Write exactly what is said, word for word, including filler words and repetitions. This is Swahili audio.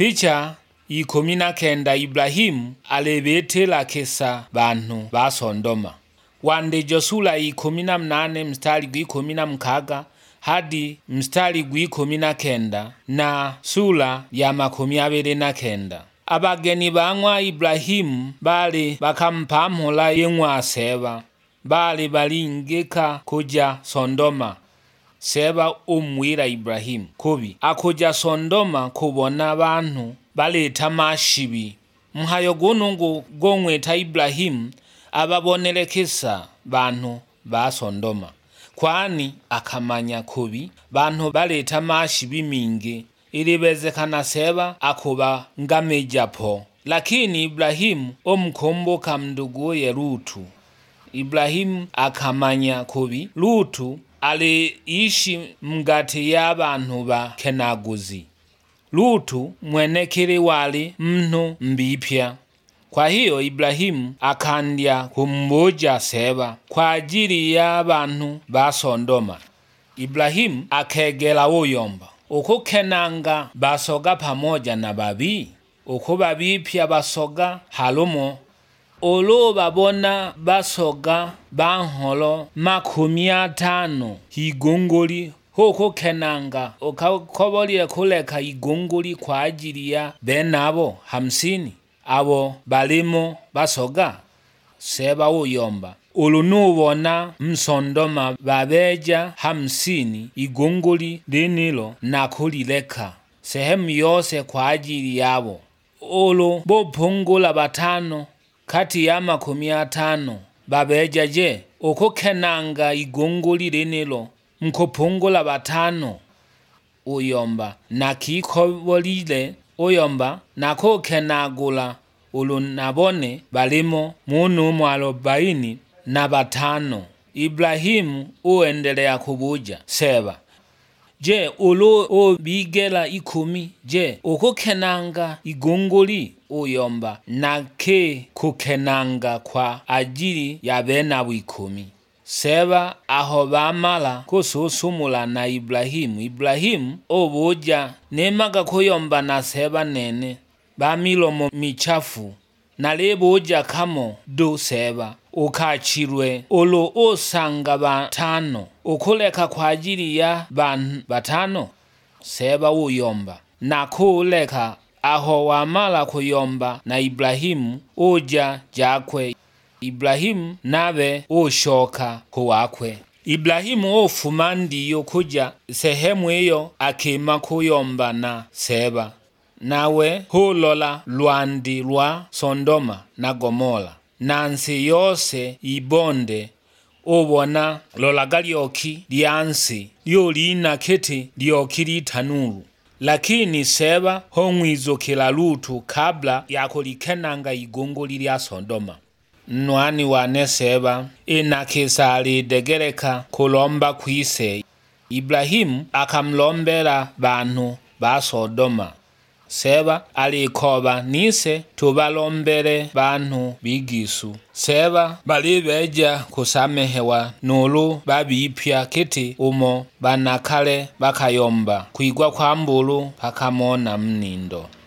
Picha ikumi na kenda Ibrahimu alibetela kesa bantu ba Sodoma. Wandijo sura ikumi na mnane mstari gw'ikumi na mkaga hadi mstari gw'ikumi na kenda na sura ya makumi abiri na kenda. Abageni bangwa Ibrahimu bali bakampamula yengwa Seba, bali balingika kuja Sodoma. Seba umwira Ibrahimu kubi akuja Sodoma kubona abantu baleta amashibi. Mhayo guno ngo gomweta Ibrahimu ababonelekesa bantu ba Sodoma, kwani akamanya kubi bantu baleta amashibi mingi ilibezekana Seba akuba ngamejapo. Lakini Ibrahimu omkumbuka mnduguye Lutu. Ibrahimu akamanya kubi Lutu aliishi mgati y'abantu ba kenaguzi. Lutu mwenekili wali mnu mbipya. Kwa hiyo Ibrahimu akandya kumbuja Seba kwa ajili y'abantu ba Sodoma. Ibrahimu akegela uyomba uko kenanga basoga pamoja na babi. Uko babipya basoga halumo olo babona basoga banholo makumi atano higongoli huko kenanga ukakoboliye kuleka igongoli kwa ajili ya benabo hamsini abo balimo basoga. Seba uyomba ulunubona msondoma babeja hamsini igongoli linilo na kulileka sehemu yose kwa ajili yabo. Ulu bopungula batano kati ya makumi atano babeja je uko kenanga igongoli linilo mkupungula batano. Uyomba na kikobolile uyomba nako kenagula ulu nabone balimo munu mwarobaini na batano. Ibrahimu uendelea kubuja Seba, je ulu ubigela ikumi je uko kenanga igongoli? Uyomba nake kukenanga kwa ajili ya benabu ikumi. Seba aho bamala kususumula na Ibrahimu. Ibrahimu obuja nemaga kuyomba na Seba nene bamilomo michafu nalibuja kamo du Seba ukachirwe ulu osanga batano ukuleka kwa ajili ya ban batano. Seba uyomba na kuleka aho wamala kuyomba na Ibrahimu uja jakwe. Ibrahimu nabe ushoka kuwakwe. Ibrahimu ofuma ndiyo kuja sehemu iyo akima kuyomba na Seba. Nawe hulola lwandi lwa Sodoma na Gomora nansi yose ibonde ubona lolaga lyoki lyansi lyolina kiti lyoki litanuru. Lakini Seba homwizukila Lutu kabla ya kulikenanga igongoli lya Sodoma. Nwani wane Seba inakisa alidegereka kulomba kwise. Ibrahimu akamlombela bantu ba Sodoma. Seba alikoba nise tubalombele bantu bigisu. Seba balibeja kusamehewa nulu babipya kiti umo banakale bakayomba kwigwa kwa mbulu pakamona mnindo.